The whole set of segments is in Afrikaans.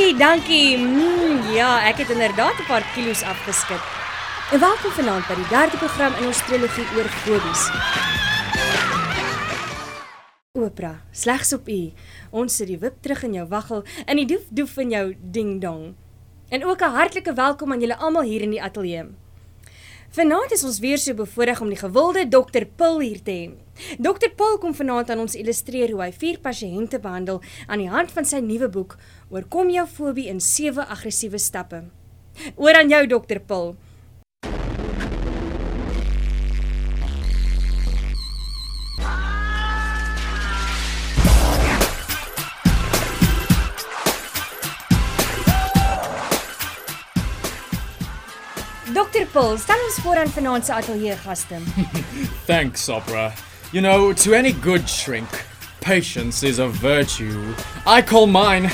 dankie. Ja, ek het inderdaad 'n paar kilos afgeskit. En welkom vanaand by die derde program in ons trilogie oor fobies. Oprah, slegs op U. Ons sit die wip terug in jou waggel en die doef in jou ding-dong. En ook 'n hartlike welkom aan julle almal hier in die ateljee. Vanaand is ons weer so bevoorreg om die gewilde Dr. Pil hier te hê. Dr. Pil kom vanaand aan ons illustreer hoe hy 4 pasiënte behandel aan die hand van sy nuwe boek Oorkom jou fobie in 7 aggressiewe stappe. Oor aan jou Dr. Pil. Dr. Pil, stel ons voor aan vanaand se ateljee gaste. Thanks, Oprah. You know, to any good shrink, patience is a virtue. I call mine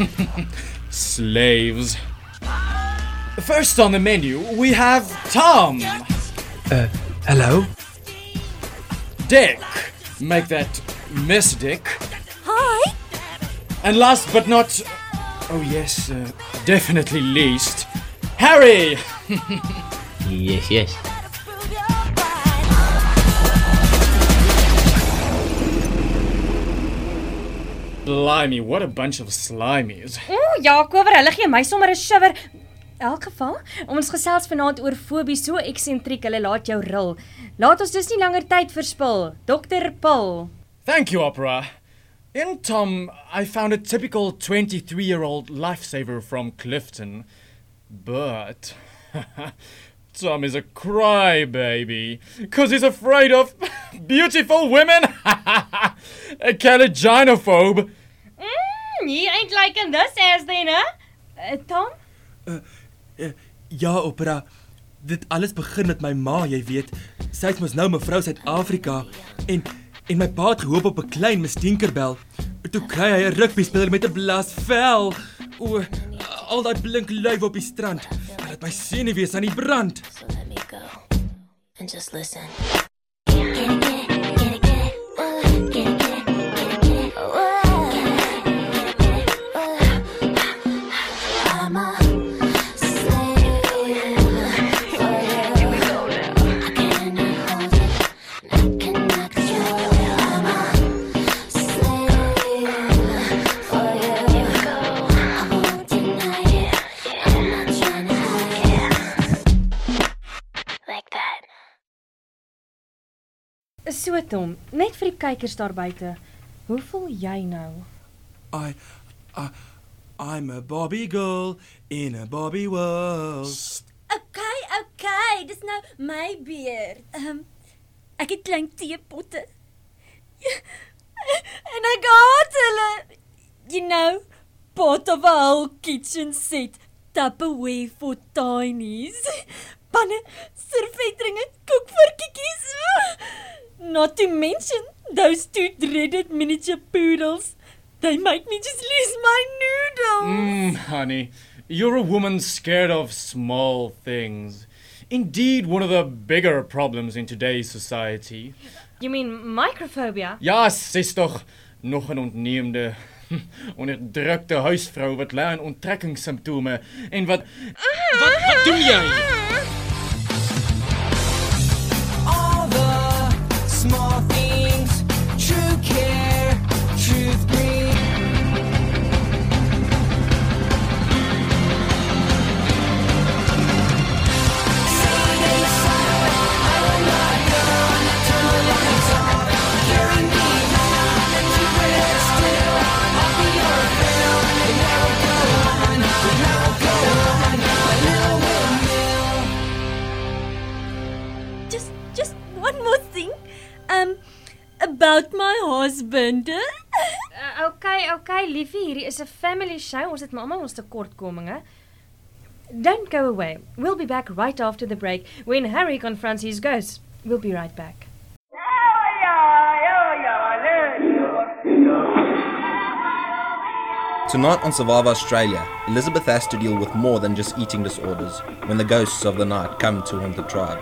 slaves. First on the menu, we have Tom. Hello? Dick. Make that Miss Dick. Hi. And last but not, oh yes, definitely least, Harry. Yes. Blimey, what a bunch of slimies. Ja, Kover, hulle gee my sommer 'n shiver. In elk geval, ons gesels vanaand oor fobie so eksentriek, hulle laat jou ril. Laat ons dus nie langer tyd verspil. Dr. Pil. Thank you, Oprah. In Tom, I found a typical 23-year-old lifesaver from Clifton. But Tom is a crybaby, 'cause he's afraid of beautiful women. A caligynophobe. You ain't liking this as then, huh? Tom? Ja, Oprah. Dit alles begin met my ma, jy weet. Sy is mos nou mevrou Suid-Afrika en my pa het gehoop op 'n klein Miss Tinkerbell. Toe kry hy 'n rugbyspeler met 'n blaasvel. O, al daai blink lywe op die strand. Dit het my senuwees aan die brand. So let me go and just listen. So Tom, net vir die kykers daar buite. Hoe voel jy nou? I'm a Barbie girl in a Barbie world. Okay, dis nou my beurt. Ek het klein teepotte. En ek haat hulle. You know, part of a whole kitchen set. Tupperware for tinies. Panne, servetringe, koekvorkies. Not to mention those 2 dreaded miniature poodles. They make me just lose my noodles. Honey, you're a woman scared of small things. Indeed, one of the bigger problems in today's society. You mean microphobia? Ja, sis toch nog 'n ontneemde, onderdrukte huisvrou wat ly aan onttrekkingssimptome en wat doen jy? Small things, true care, truth brings. Just one more thing. About my husband. Okay, liefie, hierdie is 'n family show. Ons het maar almal ons tekortkominge. Don't go away. We'll be back right after the break when Harry confronts his ghost. We'll be right back. Tonight on Survivor Australia, Elizabeth has to deal with more than just eating disorders when the ghosts of the night come to haunt the tribe.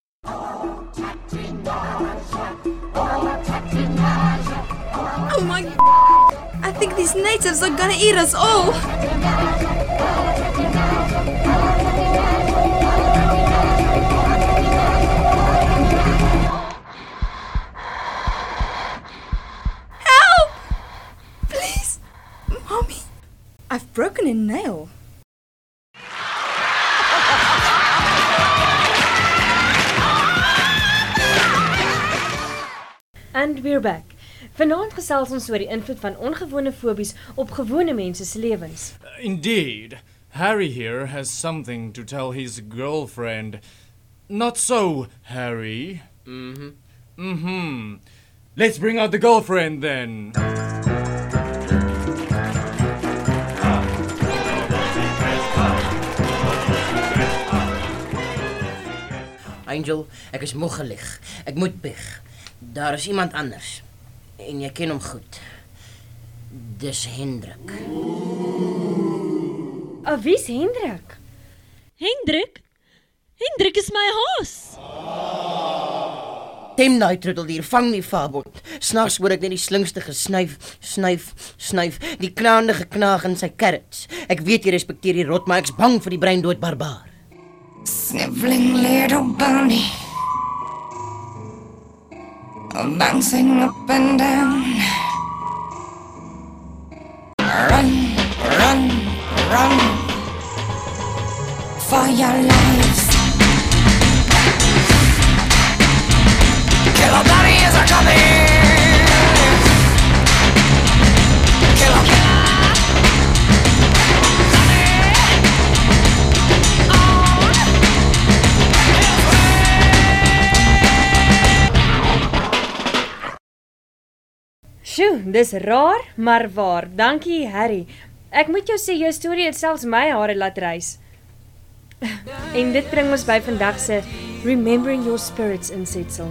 Oh my These natives are gonna eat us all. Help! Please, Mommy. I've broken a nail. And we're back. Vanaand gesels ons oor die invloed van ongewone fobies op gewone mense se lewens. Indeed. Harry here has something to tell his girlfriend. Not so, Harry. Let's bring out the girlfriend then. Angel, ek is moeg gelig. Ek moet bieg. Daar is iemand anders. En jy ken hom goed. Dis Hendrik. Wie's Hendrik? Hendrik? Hendrik is my haas. Tem daai troeteldier, vang die vaabond. Snags hoor ek net die slinkste gesnyf, snyf, die knaande geknaag in sy carrots. Ek weet jy respekteer die rot, maar ek's bang vir die breindood barbaar. Sniveling little bunny, bouncing up and down. Run, run, run for your lives. Killer bunnies are coming. Killer. Sjoe, dis raar, maar waar. Dankie, Harry. Ek moet jou sê, jou storie het selfs my hare laat rys. En dit bring ons by vandag se Remembering Your Spirits insetsel.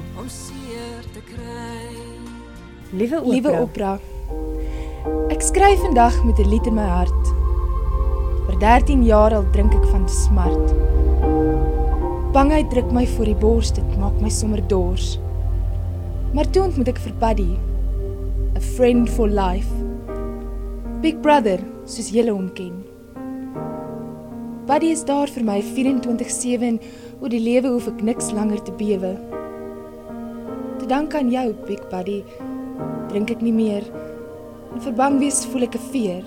Liewe Oprah, ek skryf vandag met 'n lied in my hart. Vir 13 jaar al drink ek van smart. Bangheid druk my voor die bors, dit maak my sommer dors. Maar toe ontmoet ek vir Buddy, a friend for life. Big brother, soos julle hom ken. Buddy is daar vir my 24/7 en oor die lewe hoef ek niks langer te bewe. Te dank aan jou, Big Buddy, drink ek nie meer en vir bang wees voel ek 'n veer.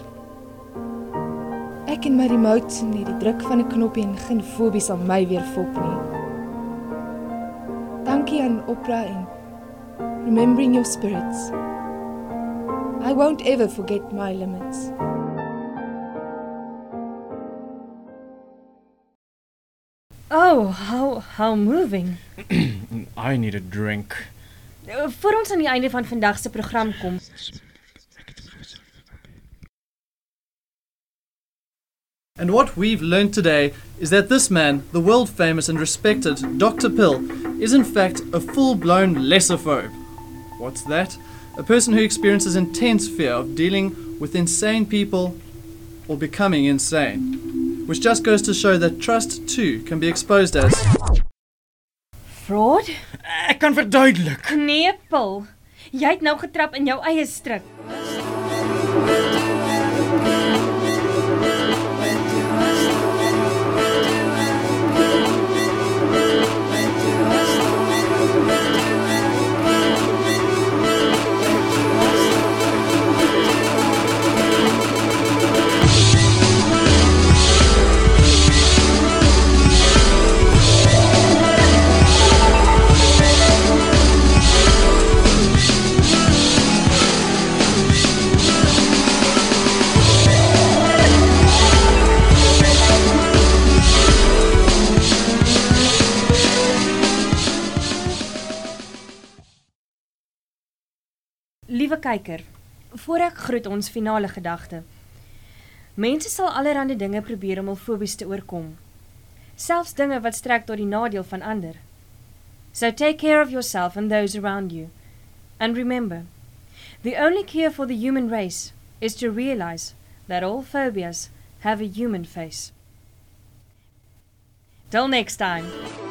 Ek en my remote net die druk van 'n knoppie en geen fobie sal my weer fok nie. Dankie aan Oprah en Remembering Your Spirits. I won't ever forget my limits. Oh, how moving. I need a drink. Voor ons aan die einde van vandag se program kom. And what we've learned today is that this man, the world famous and respected Dr. Pill, is in fact a full-blown lessophobe. What's that? A person who experiences intense fear of dealing with insane people or becoming insane. Which just goes to show that trust too can be exposed as fraud? Ek kan verduidelik. Nee, Paul. Jy het nou getrap in jou eie struik. Liewe kyker, voor ek groet ons finale gedagte. Mense sal allerhande dinge probeer om hul fobies te oorkom. Selfs dinge wat strek tot die nadeel van ander. So take care of yourself and those around you. And remember, the only cure for the human race is to realize that all phobias have a human face. Till next time.